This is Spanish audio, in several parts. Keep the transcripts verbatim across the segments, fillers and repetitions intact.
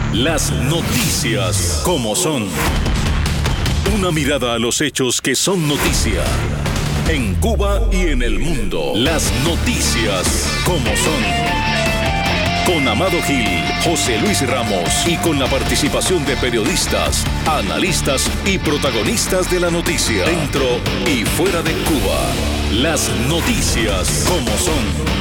Las noticias como son. Una mirada a los hechos que son noticia. En Cuba y en el mundo. Las noticias como son. Con Amado Gil, José Luis Ramos y con la participación de periodistas, analistas y protagonistas de la noticia. Dentro y fuera de Cuba. Las noticias como son.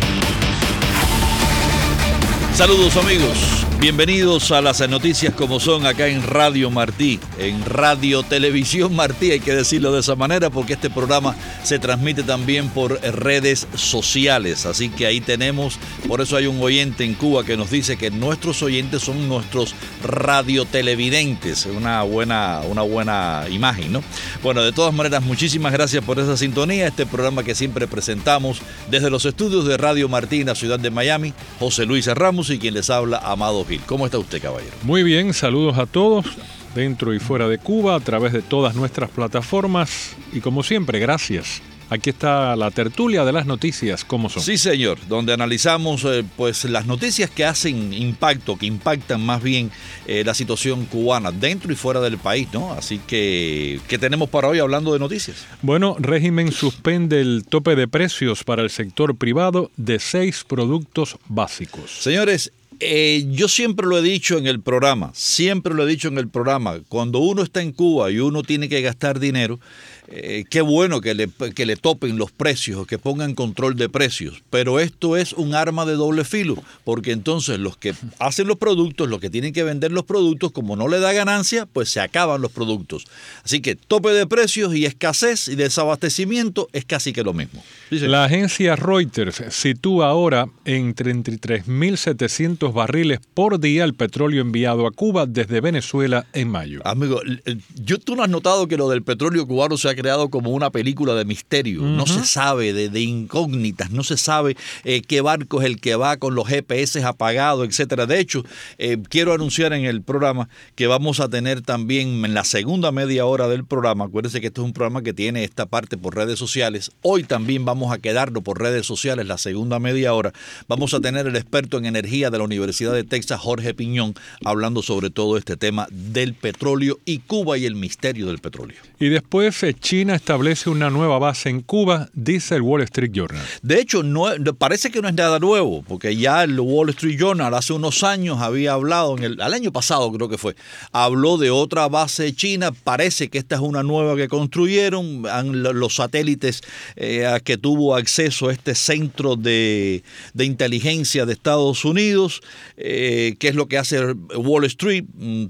Saludos amigos, bienvenidos a las noticias como son acá en Radio Martí, en Radio Televisión Martí, hay que decirlo de esa manera porque este programa se transmite también por redes sociales, así que ahí tenemos, por eso hay un oyente en Cuba que nos dice que nuestros oyentes son nuestros radiotelevidentes, una buena, una buena imagen, ¿no? Bueno, de todas maneras, muchísimas gracias por esa sintonía, este programa que siempre presentamos desde los estudios de Radio Martí en la ciudad de Miami, José Luis Ramos y quien les habla, Amado Gil. ¿Cómo está usted, caballero? Muy bien, saludos a todos, dentro y fuera de Cuba, a través de todas nuestras plataformas. Y como siempre, gracias. Aquí está la tertulia de las noticias, ¿cómo son? Sí, señor, donde analizamos eh, pues las noticias que hacen impacto, que impactan más bien eh, la situación cubana dentro y fuera del país, ¿no? Así que, ¿qué tenemos para hoy hablando de noticias? Bueno, régimen suspende el tope de precios para el sector privado de seis productos básicos. Señores, Eh, yo siempre lo he dicho en el programa, siempre lo he dicho en el programa, cuando uno está en Cuba y uno tiene que gastar dinero, eh, qué bueno que le, que le topen los precios, que pongan control de precios, pero esto es un arma de doble filo, porque entonces los que hacen los productos, los que tienen que vender los productos, como no le da ganancia, pues se acaban los productos. Así que tope de precios y escasez y desabastecimiento es casi que lo mismo. Dice, la agencia Reuters sitúa ahora en treinta y tres mil setecientos barriles por día el petróleo enviado a Cuba desde Venezuela en mayo. Amigo, yo, tú no has notado que lo del petróleo cubano se ha creado como una película de misterio. Uh-huh. No se sabe, de, de incógnitas, no se sabe eh, qué barco es el que va con los G P S apagados, etcétera. De hecho, eh, quiero anunciar en el programa que vamos a tener también en la segunda media hora del programa, acuérdense que este es un programa que tiene esta parte por redes sociales, hoy también vamos a quedarnos por redes sociales la segunda media hora, vamos a tener el experto en energía de la Universidad de Texas, Jorge Piñón, hablando sobre todo este tema del petróleo y Cuba y el misterio del petróleo. Y después China establece una nueva base en Cuba, dice el Wall Street Journal. De hecho, no, parece que no es nada nuevo, porque ya el Wall Street Journal hace unos años había hablado, en el, al año pasado creo que fue, habló de otra base china, parece que esta es una nueva que construyeron, los satélites eh, a que tuvo acceso a este centro de, de inteligencia de Estados Unidos, eh, que es lo que hace Wall Street,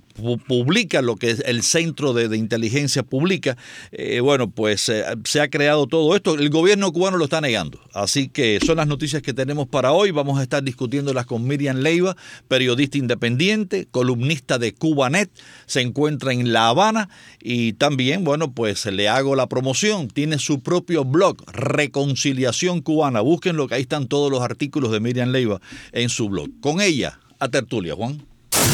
publica lo que es el centro de, de inteligencia publica, eh, bueno, pues eh, se ha creado todo esto, el gobierno cubano lo está negando, así que son las noticias que tenemos para hoy, vamos a estar discutiéndolas con Miriam Leiva, periodista independiente, columnista de Cubanet, se encuentra en La Habana y también, bueno, pues le hago la promoción, tiene su propio blog, Reconciliación Cubana, búsquenlo que ahí están todos los artículos de Miriam Leiva en su blog. Con ella, a tertulia, Juan.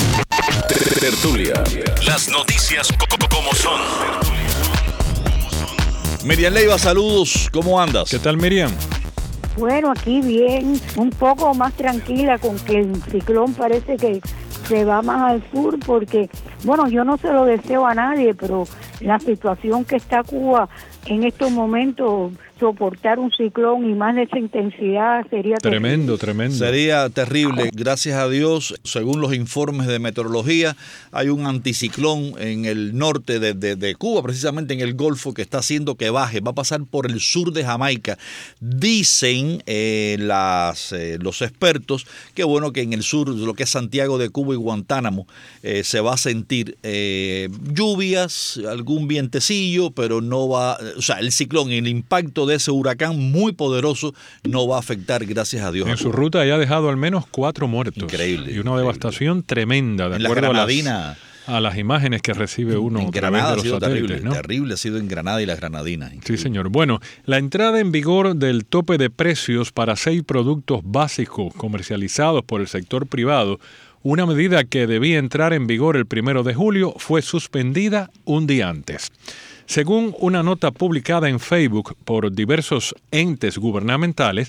Tertulia. Las noticias como son. Miriam Leiva, saludos, ¿cómo andas? ¿Qué tal, Miriam? Bueno, aquí bien, un poco más tranquila con que el ciclón parece que se va más al sur porque, bueno, yo no se lo deseo a nadie, pero la situación que está Cuba en estos momentos, soportar un ciclón y más de esa intensidad sería tremendo, terrible. tremendo. Sería terrible. Gracias a Dios, según los informes de meteorología, hay un anticiclón en el norte de, de, de Cuba, precisamente en el Golfo, que está haciendo que baje. Va a pasar por el sur de Jamaica. Dicen eh, las, eh, los expertos que bueno que en el sur, lo que es Santiago de Cuba y Guantánamo, eh, se va a sentir eh, lluvias, algún vientecillo, pero no va, o sea, el ciclón, el impacto de ese huracán muy poderoso no va a afectar, gracias a Dios. En su ruta ya ha dejado al menos cuatro muertos. Increíble. Y una increíble. devastación tremenda, de en acuerdo la Granadina, a las, a las imágenes que recibe uno en a través Granada de ha los sido satélites, terrible, ¿no? terrible ha sido en Granada y las Granadinas. Increíble. Sí, señor. Bueno, la entrada en vigor del tope de precios para seis productos básicos comercializados por el sector privado, una medida que debía entrar en vigor el primero de julio, fue suspendida un día antes. Según una nota publicada en Facebook por diversos entes gubernamentales,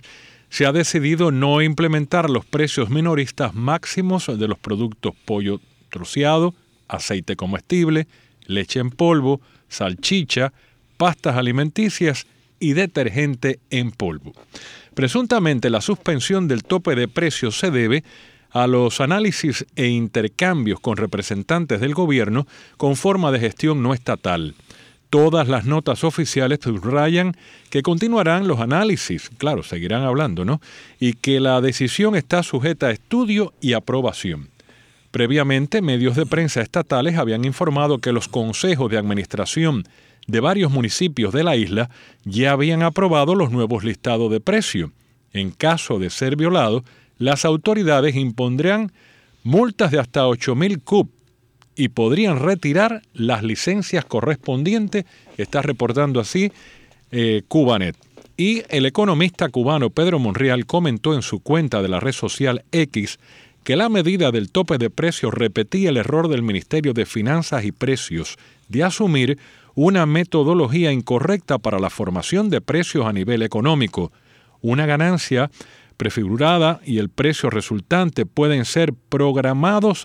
se ha decidido no implementar los precios minoristas máximos de los productos pollo troceado, aceite comestible, leche en polvo, salchicha, pastas alimenticias y detergente en polvo. Presuntamente, la suspensión del tope de precios se debe a los análisis e intercambios con representantes del gobierno con forma de gestión no estatal. Todas las notas oficiales subrayan que continuarán los análisis, claro, seguirán hablando, ¿no? Y que la decisión está sujeta a estudio y aprobación. Previamente, medios de prensa estatales habían informado que los consejos de administración de varios municipios de la isla ya habían aprobado los nuevos listados de precio. En caso de ser violado, las autoridades impondrán multas de hasta ocho mil C U P y podrían retirar las licencias correspondientes, está reportando así eh, Cubanet. Y el economista cubano Pedro Monreal comentó en su cuenta de la red social X que la medida del tope de precios repetía el error del Ministerio de Finanzas y Precios de asumir una metodología incorrecta para la formación de precios a nivel económico. Una ganancia prefigurada y el precio resultante pueden ser programados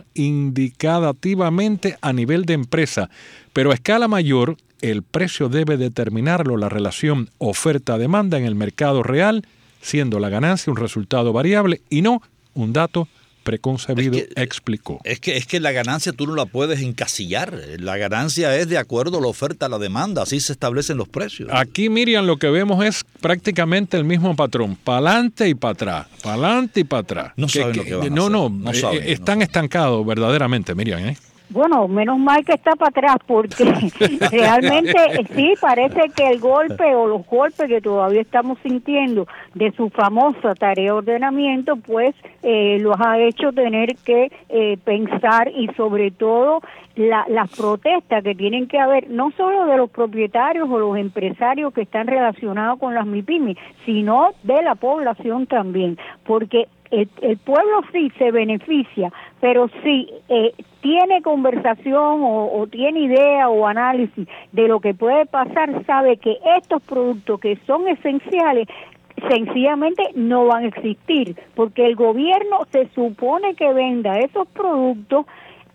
indicativamente a nivel de empresa, pero a escala mayor, el precio debe determinarlo la relación oferta-demanda en el mercado real, siendo la ganancia un resultado variable y no un dato preconcebido, es que, explicó. Es que, es que la ganancia tú no la puedes encasillar. La ganancia es de acuerdo a la oferta, a la demanda. Así se establecen los precios. Aquí, Miriam, lo que vemos es prácticamente el mismo patrón. Pa'lante y para atrás. Pa'lante y para atrás. No que, saben que, lo que van no, a hacer. No, no eh, saben, están no estancados saben. verdaderamente, Miriam, ¿eh? Bueno, menos mal que está para atrás, porque realmente sí, parece que el golpe o los golpes que todavía estamos sintiendo de su famosa tarea de ordenamiento, pues eh, los ha hecho tener que eh, pensar y sobre todo la, las protestas que tienen que haber, no solo de los propietarios o los empresarios que están relacionados con las MIPYME, sino de la población también, porque El, el pueblo sí se beneficia, pero si eh, tiene conversación o, o tiene idea o análisis de lo que puede pasar, sabe que estos productos que son esenciales sencillamente no van a existir, porque el gobierno se supone que venda esos productos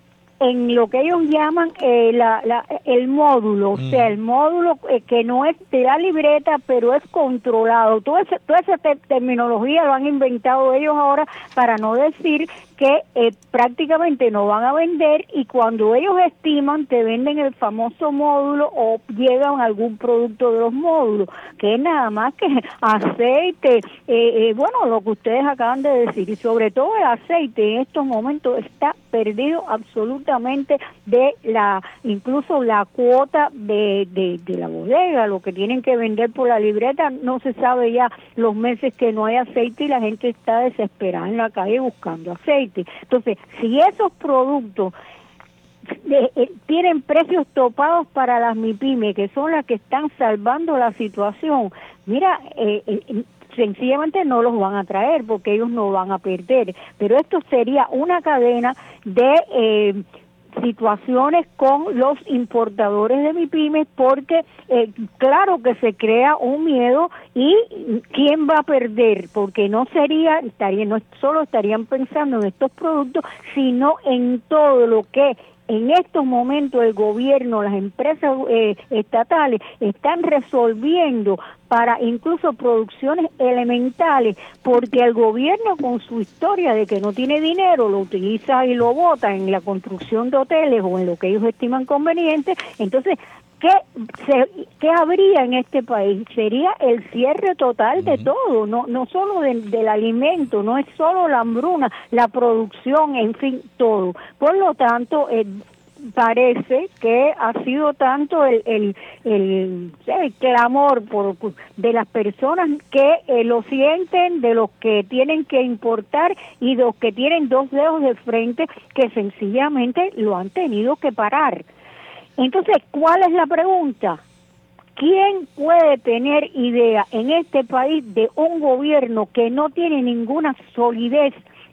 en lo que ellos llaman eh, la, la, el módulo, mm. o sea, el módulo eh, que no es de la libreta, pero es controlado. Toda esa, toda esa te- terminología lo han inventado ellos ahora para no decir que eh, prácticamente no van a vender, y cuando ellos estiman te venden el famoso módulo o llegan algún producto de los módulos, que es nada más que aceite, eh, eh, bueno, lo que ustedes acaban de decir, y sobre todo el aceite en estos momentos está perdido absolutamente de la, incluso la cuota de, de, de la bodega, lo que tienen que vender por la libreta, no se sabe ya los meses que no hay aceite y la gente está desesperada en la calle buscando aceite. Entonces, si esos productos eh, eh, tienen precios topados para las MIPYME, que son las que están salvando la situación, mira, eh, eh, sencillamente no los van a traer porque ellos no van a perder, pero esto sería una cadena de eh, situaciones con los importadores de MIPYME, porque eh, claro que se crea un miedo, y ¿quién va a perder? Porque no sería, estaría, no solo estarían pensando en estos productos, sino en todo lo que en estos momentos el gobierno, las empresas eh, estatales están resolviendo para incluso producciones elementales, porque el gobierno, con su historia de que no tiene dinero, lo utiliza y lo bota en la construcción de hoteles o en lo que ellos estiman conveniente. Entonces, ¿qué, se, qué habría en este país? Sería el cierre total de uh-huh. todo, no no solo de, del alimento, no es solo la hambruna, la producción, en fin, todo. Por lo tanto, eh, parece que ha sido tanto el el, el, el clamor por de las personas que eh, lo sienten, de los que tienen que importar y de los que tienen dos dedos de frente, que sencillamente lo han tenido que parar. Entonces, ¿cuál es la pregunta? ¿Quién puede tener idea en este país de un gobierno que no tiene ninguna solidez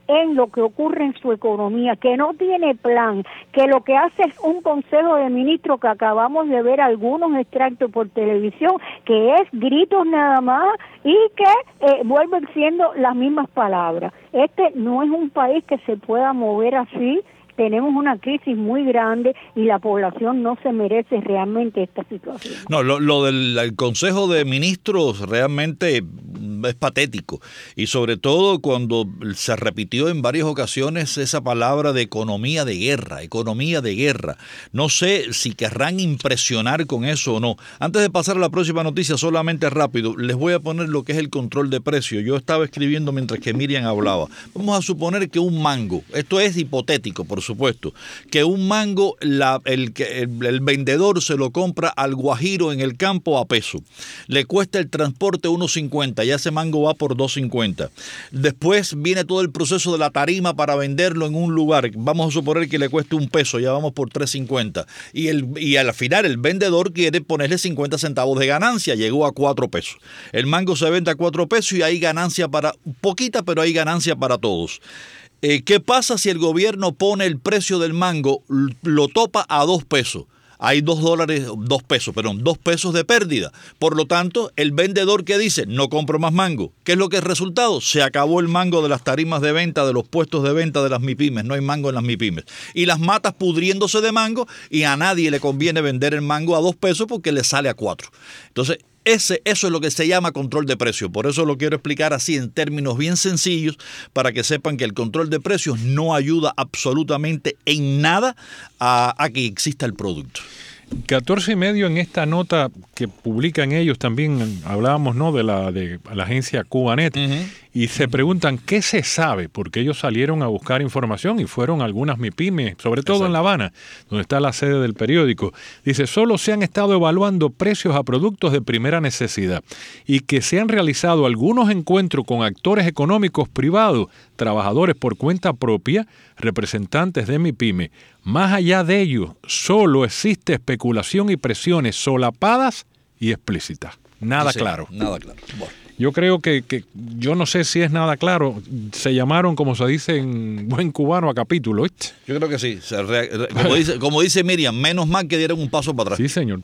en lo que ocurre en su economía, que no tiene plan, que lo que hace es un consejo de ministros que acabamos de ver algunos extractos por televisión, que es gritos nada más y que eh, vuelven siendo las mismas palabras. Este no es un país que se pueda mover así. Tenemos una crisis muy grande y la población no se merece realmente esta situación. No, lo, lo del el Consejo de Ministros realmente es patético. Y sobre todo cuando se repitió en varias ocasiones esa palabra de economía de guerra, economía de guerra. No sé si querrán impresionar con eso o no. Antes de pasar a la próxima noticia, solamente rápido, les voy a poner lo que es el control de precios. Yo estaba escribiendo mientras que Miriam hablaba. Vamos a suponer que un mango, esto es hipotético, por supuesto, que un mango, la, el, el, el vendedor se lo compra al guajiro en el campo a peso. Le cuesta el transporte uno cincuenta, ya ese mango va por dos cincuenta. Después viene todo el proceso de la tarima para venderlo en un lugar. Vamos a suponer que le cueste un peso, ya vamos por tres cincuenta. Y, el, y al final el vendedor quiere ponerle cincuenta centavos de ganancia, llegó a cuatro pesos. El mango se vende a cuatro pesos y hay ganancia para, poquita, pero hay ganancia para todos. Eh, ¿Qué pasa si el gobierno pone el precio del mango, lo topa a dos pesos? Hay dos dólares, dos pesos, perdón, dos pesos de pérdida. Por lo tanto, el vendedor que dice, no compro más mango. ¿Qué es lo que es el resultado? Se acabó el mango de las tarimas de venta, de los puestos de venta de las MIPYMES. No hay mango en las MIPYMES. Y las matas pudriéndose de mango y a nadie le conviene vender el mango a dos pesos porque le sale a cuatro. Entonces, Ese, eso es lo que se llama control de precios. Por eso lo quiero explicar así en términos bien sencillos para que sepan que el control de precios no ayuda absolutamente en nada a, a que exista el producto. catorce y medio en esta nota que publican ellos también, hablábamos, ¿no?, de la de la agencia Cubanet, uh-huh. y se preguntan qué se sabe, porque ellos salieron a buscar información y fueron algunas MIPYMES, sobre todo Exacto. en La Habana, donde está la sede del periódico. Dice, solo se han estado evaluando precios a productos de primera necesidad y que se han realizado algunos encuentros con actores económicos privados, trabajadores por cuenta propia, representantes de MIPYME. Más allá de ello, solo existe especulación y presiones solapadas y explícitas. Nada sí, claro. Nada claro. Bueno. Yo creo que, que, yo no sé si es nada claro. Se llamaron, como se dice en buen cubano, a capítulo, ¿viste? Yo creo que sí. Se re, re, como, dice, como dice Miriam, menos mal que dieron un paso para atrás. Sí, señor.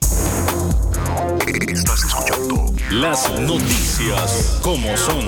Estás escuchando las noticias como son.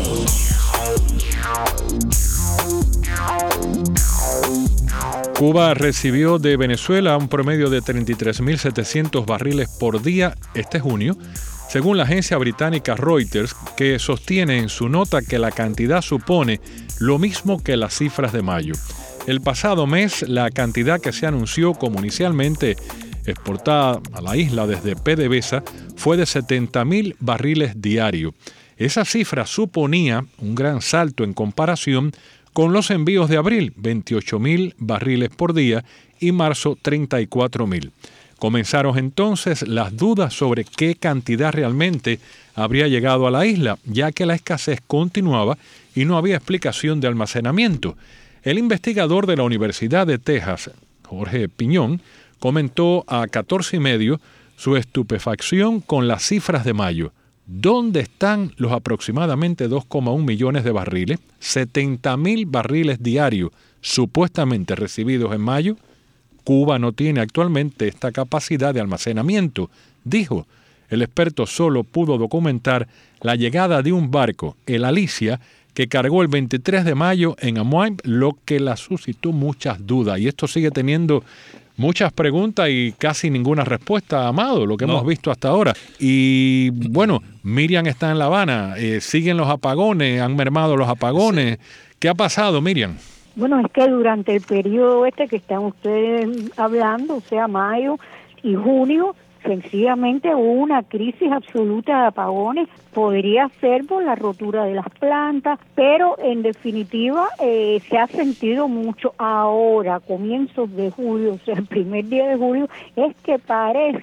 Cuba recibió de Venezuela un promedio de treinta y tres mil setecientos barriles por día este junio, según la agencia británica Reuters, que sostiene en su nota que la cantidad supone lo mismo que las cifras de mayo. El pasado mes, la cantidad que se anunció como inicialmente exportada a la isla desde PDVSA fue de setenta mil barriles diarios. Esa cifra suponía un gran salto en comparación con los envíos de abril, veintiocho mil barriles por día, y marzo, treinta y cuatro mil. Comenzaron entonces las dudas sobre qué cantidad realmente habría llegado a la isla, ya que la escasez continuaba y no había explicación de almacenamiento. El investigador de la Universidad de Texas, Jorge Piñón, comentó a catorce y medio su estupefacción con las cifras de mayo. ¿Dónde están los aproximadamente dos coma uno millones de barriles, setenta mil barriles diarios supuestamente recibidos en mayo? Cuba no tiene actualmente esta capacidad de almacenamiento, dijo. El experto solo pudo documentar la llegada de un barco, el Alicia, que cargó el veintitrés de mayo en Amuay, lo que la suscitó muchas dudas. Y esto sigue teniendo muchas preguntas y casi ninguna respuesta, Amado, lo que no. hemos visto hasta ahora. Y bueno, Miriam está en La Habana, eh, siguen los apagones, han mermado los apagones. Sí. ¿Qué ha pasado, Miriam? Bueno, es que durante el periodo este que están ustedes hablando, o sea, mayo y junio, sencillamente hubo una crisis absoluta de apagones. Podría ser por la rotura de las plantas, pero en definitiva eh, se ha sentido mucho ahora, comienzos de julio, o sea, el primer día de julio, es que parece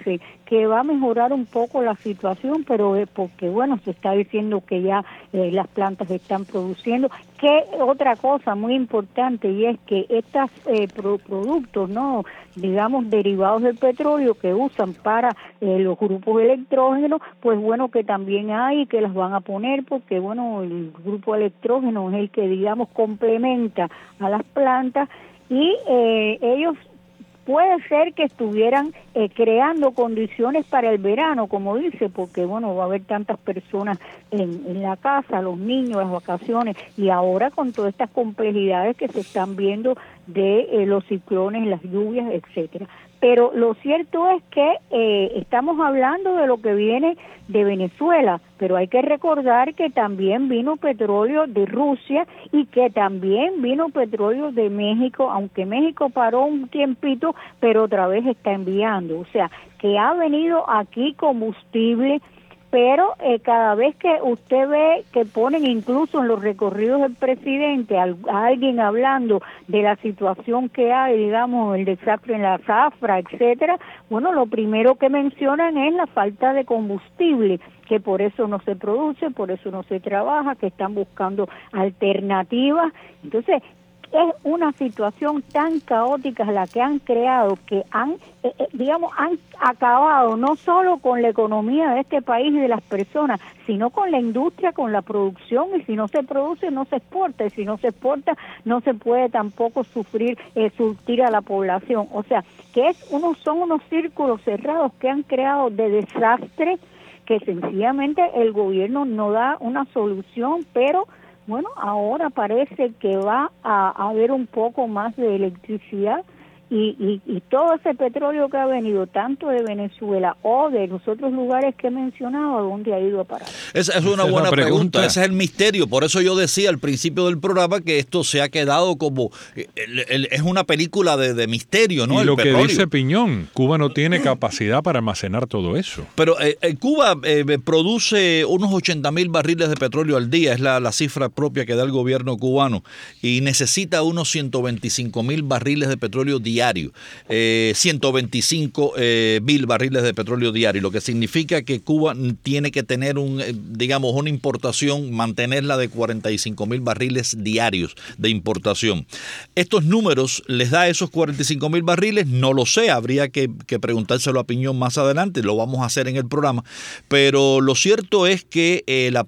que va a mejorar un poco la situación, pero es porque, bueno, se está diciendo que ya eh, las plantas están produciendo. Que otra cosa muy importante, y es que estos eh, pro productos, no, digamos, derivados del petróleo que usan para eh, los grupos electrógenos, pues bueno, que también hay que las van a poner, porque bueno, el grupo electrógeno es el que, digamos, complementa a las plantas, y eh, ellos puede ser que estuvieran eh, creando condiciones para el verano, como dice, porque bueno, va a haber tantas personas en, en la casa, los niños, las vacaciones, y ahora con todas estas complejidades que se están viendo de eh, los ciclones, las lluvias, etcétera. Pero lo cierto es que eh, estamos hablando de lo que viene de Venezuela, pero hay que recordar que también vino petróleo de Rusia y que también vino petróleo de México, aunque México paró un tiempito, pero otra vez está enviando. O sea, que ha venido aquí combustible, pero eh, cada vez que usted ve que ponen incluso en los recorridos del presidente a, a alguien hablando de la situación que hay, digamos, el desastre en la zafra, etcétera, bueno, lo primero que mencionan es la falta de combustible, que por eso no se produce, por eso no se trabaja, que están buscando alternativas. Entonces, es una situación tan caótica la que han creado, que han, eh, eh, digamos, han acabado no solo con la economía de este país y de las personas, sino con la industria, con la producción, y si no se produce, no se exporta, y si no se exporta, no se puede tampoco sufrir, eh, surtir a la población. O sea, que es unos, son unos círculos cerrados que han creado de desastre, que sencillamente el gobierno no da una solución, pero bueno, ahora parece que va a haber un poco más de electricidad y, y, y todo ese petróleo que ha venido tanto de Venezuela o de los otros lugares que he mencionado, ¿a dónde ha ido a parar? Esa es una buena pregunta. Ese es el misterio. Por eso yo decía al principio del programa que esto se ha quedado como... El, el, es una película de, de misterio, ¿no? Y el lo petróleo. Que dice Piñón, Cuba no tiene capacidad para almacenar todo eso. Pero eh, Cuba eh, produce unos ochenta mil barriles de petróleo al día, es la, la cifra propia que da el gobierno cubano, y necesita unos ciento veinticinco mil barriles de petróleo diario. Eh, ciento veinticinco mil barriles de petróleo diario, lo que significa que Cuba tiene que tener un, eh, digamos, una importación, mantenerla de cuarenta y cinco mil barriles diarios de importación. ¿Estos números les da esos cuarenta y cinco mil barriles? No lo sé, habría que, que preguntárselo a Piñón más adelante, lo vamos a hacer en el programa, pero lo cierto es que eh, la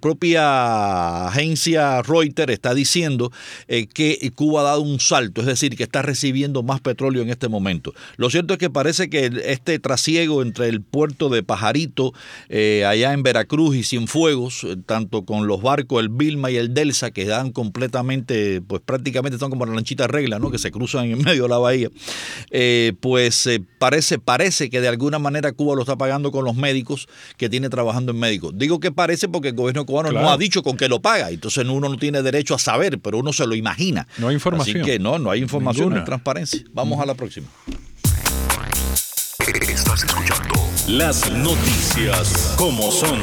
propia agencia Reuters está diciendo eh, que Cuba ha dado un salto, es decir, que está recibiendo más petróleo en este momento. Lo cierto es que parece que este trasiego entre el puerto de Pajarito, eh, allá en Veracruz, y Cienfuegos, eh, tanto con los barcos, el Vilma y el Delsa, que dan completamente, pues prácticamente son como la lanchita regla, ¿no? Que se cruzan en medio de la bahía, eh, pues eh, parece, parece que de alguna manera Cuba lo está pagando con los médicos que tiene trabajando en médicos. Digo que parece porque el gobierno cubano claro. no ha dicho con qué lo paga, entonces uno no tiene derecho a saber, pero uno se lo imagina. No hay información. Así que no, no hay información, Ninguna. no hay transparencia. Vamos a la próxima. Estás escuchando las noticias como son.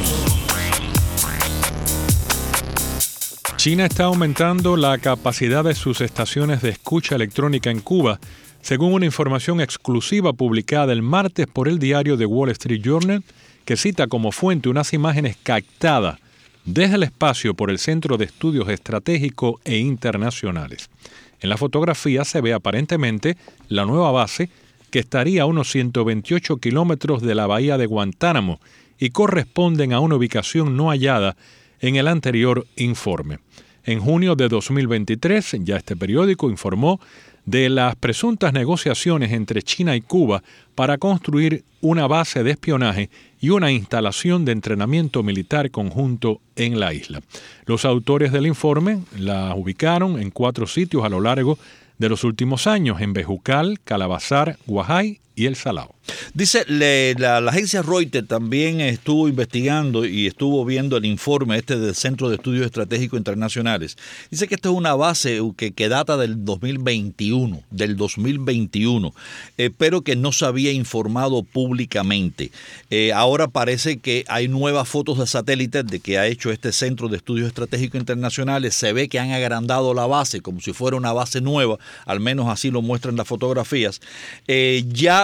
China está aumentando la capacidad de sus estaciones de escucha electrónica en Cuba, según una información exclusiva publicada el martes por el diario The Wall Street Journal, que cita como fuente unas imágenes captadas desde el espacio por el Centro de Estudios Estratégicos e Internacionales. En la fotografía se ve aparentemente la nueva base, que estaría a unos ciento veintiocho kilómetros de la bahía de Guantánamo y corresponden a una ubicación no hallada en el anterior informe. En junio de dos mil veintitrés, ya este periódico informó de las presuntas negociaciones entre China y Cuba para construir una base de espionaje y una instalación de entrenamiento militar conjunto en la isla. Los autores del informe la ubicaron en cuatro sitios a lo largo de los últimos años, en Bejucal, Calabazar, Guajay y El Salao. Dice, le, la, la agencia Reuters también estuvo investigando y estuvo viendo el informe este del Centro de Estudios Estratégicos Internacionales. Dice que esta es una base que, que data del dos mil veintiuno, del dos mil veintiuno, eh, pero que no se había informado públicamente. Eh, ahora parece que hay nuevas fotos de satélites de que ha hecho este Centro de Estudios Estratégicos Internacionales. Se ve que han agrandado la base como si fuera una base nueva, al menos así lo muestran las fotografías. Eh, ya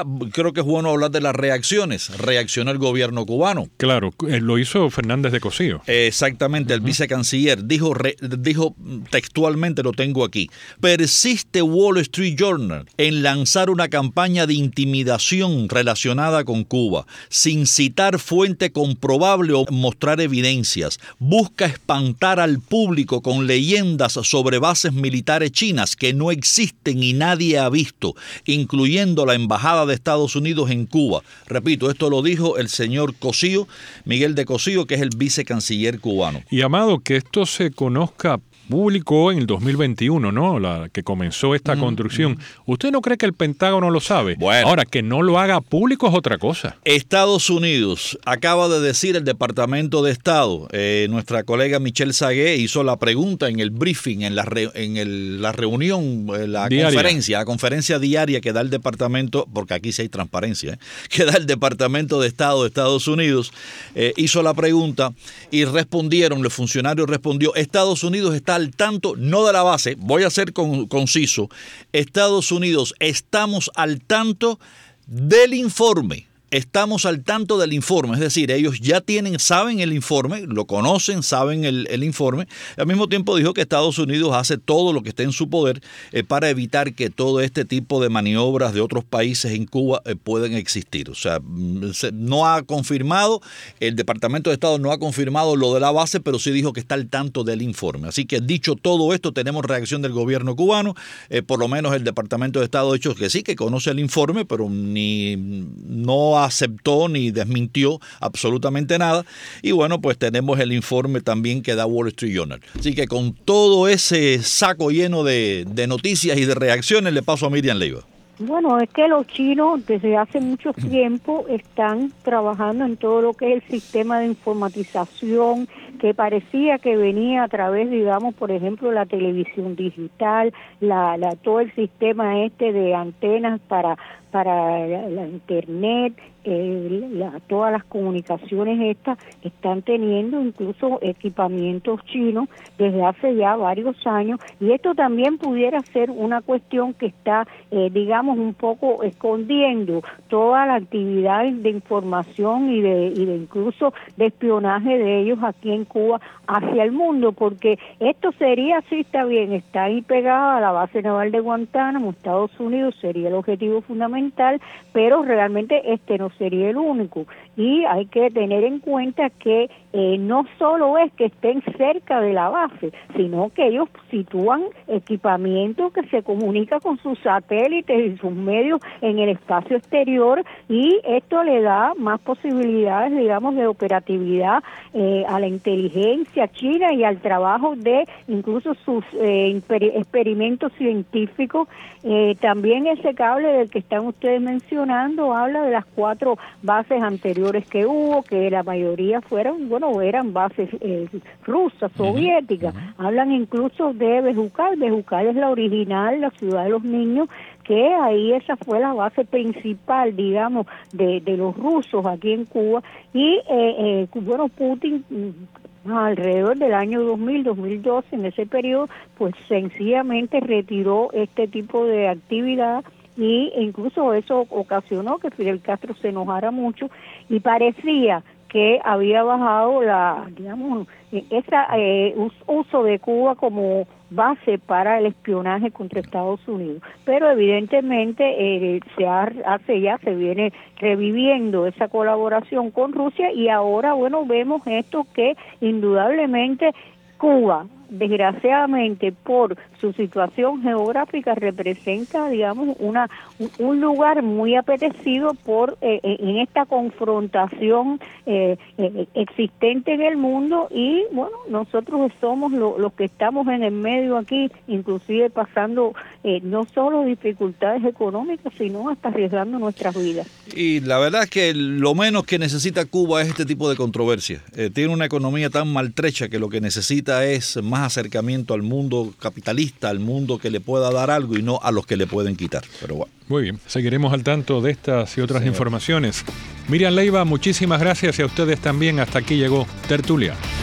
creo que es bueno hablar de las reacciones. Reaccionó el gobierno cubano. Claro, lo hizo Fernández de Cosío. Exactamente, el uh-huh. vicecanciller dijo, re, dijo textualmente, lo tengo aquí, persiste Wall Street Journal en lanzar una campaña de intimidación relacionada con Cuba, sin citar fuente comprobable o mostrar evidencias. Busca espantar al público con leyendas sobre bases militares chinas que no existen y nadie ha visto, incluyendo la Embajada de Estados Unidos en Cuba. Repito, esto lo dijo el señor Cosío, Miguel de Cosío, que es el vicecanciller cubano. Y Amado, que esto se conozca público en el dos mil veintiuno, ¿no? La que comenzó esta mm, construcción. Mm. ¿Usted no cree que el Pentágono lo sabe? Bueno. Ahora, que no lo haga público es otra cosa. Estados Unidos, acaba de decir el Departamento de Estado, eh, nuestra colega Michelle Sagué hizo la pregunta en el briefing, en la, re, en el, la reunión, la diaria. conferencia, la conferencia diaria que da el Departamento, porque aquí sí hay transparencia, ¿eh? que da el Departamento de Estado de Estados Unidos, eh, hizo la pregunta y respondieron, el funcionario respondió, Estados Unidos está al tanto, no de la base, voy a ser con, conciso, Estados Unidos, estamos al tanto del informe. Estamos al tanto del informe, es decir, ellos ya tienen, saben el informe, lo conocen, saben el, el informe. Al mismo tiempo dijo que Estados Unidos hace todo lo que esté en su poder eh, para evitar que todo este tipo de maniobras de otros países en Cuba eh, puedan existir. O sea, no ha confirmado, el Departamento de Estado no ha confirmado lo de la base, pero sí dijo que está al tanto del informe. Así que dicho todo esto, tenemos reacción del gobierno cubano, eh, por lo menos el Departamento de Estado ha dicho que sí, que conoce el informe, pero ni no aceptó ni desmintió absolutamente nada. Y bueno, pues tenemos el informe también que da Wall Street Journal. Así que con todo ese saco lleno de, de noticias y de reacciones, le paso a Miriam Leiva. Bueno, es que los chinos desde hace mucho tiempo están trabajando en todo lo que es el sistema de informatización, que parecía que venía a través, digamos, por ejemplo, la televisión digital, la, la todo el sistema este de antenas para para la, la internet, eh, la, todas las comunicaciones estas están teniendo incluso equipamientos chinos desde hace ya varios años, y esto también pudiera ser una cuestión que está, eh, digamos, un poco escondiendo toda la actividad de información y de, y de incluso de espionaje de ellos aquí en Cuba hacia el mundo, porque esto sería, sí está bien, está ahí pegada a la base naval de Guantánamo, Estados Unidos sería el objetivo fundamental, pero realmente este no sería el único, y hay que tener en cuenta que eh, no solo es que estén cerca de la base, sino que ellos sitúan equipamiento que se comunica con sus satélites y sus medios en el espacio exterior, y esto le da más posibilidades, digamos, de operatividad eh, a la inteligencia china y al trabajo de incluso sus eh, experimentos científicos. Eh, también ese cable del que están ustedes mencionando habla de las cuatro bases anteriores que hubo, que la mayoría fueron, bueno, eran bases eh, rusas, soviéticas. Uh-huh. Hablan incluso de Bejucal. Bejucal es la original, la ciudad de los niños, que ahí esa fue la base principal, digamos, de, de los rusos aquí en Cuba. Y, eh, eh, bueno, Putin, alrededor del año dos mil, dos mil doce, en ese periodo, pues sencillamente retiró este tipo de actividad, y incluso eso ocasionó que Fidel Castro se enojara mucho, y parecía que había bajado la, digamos, esa eh, uso de Cuba como base para el espionaje contra Estados Unidos, pero evidentemente eh, se ha, hace ya se viene reviviendo esa colaboración con Rusia, y ahora, bueno, vemos esto que indudablemente Cuba, desgraciadamente por su situación geográfica, representa, digamos, una un lugar muy apetecido por eh, en esta confrontación eh, eh, existente en el mundo, y bueno, nosotros somos lo, los que estamos en el medio aquí, inclusive pasando eh, no solo dificultades económicas, sino hasta arriesgando nuestras vidas. Y la verdad es que lo menos que necesita Cuba es este tipo de controversia. Eh, tiene una economía tan maltrecha que lo que necesita es más acercamiento al mundo capitalista, al mundo que le pueda dar algo y no a los que le pueden quitar. Pero bueno. Muy bien, seguiremos al tanto de estas y otras sí, informaciones. Miriam Leiva, muchísimas gracias, y a ustedes también. Hasta aquí llegó Tertulia.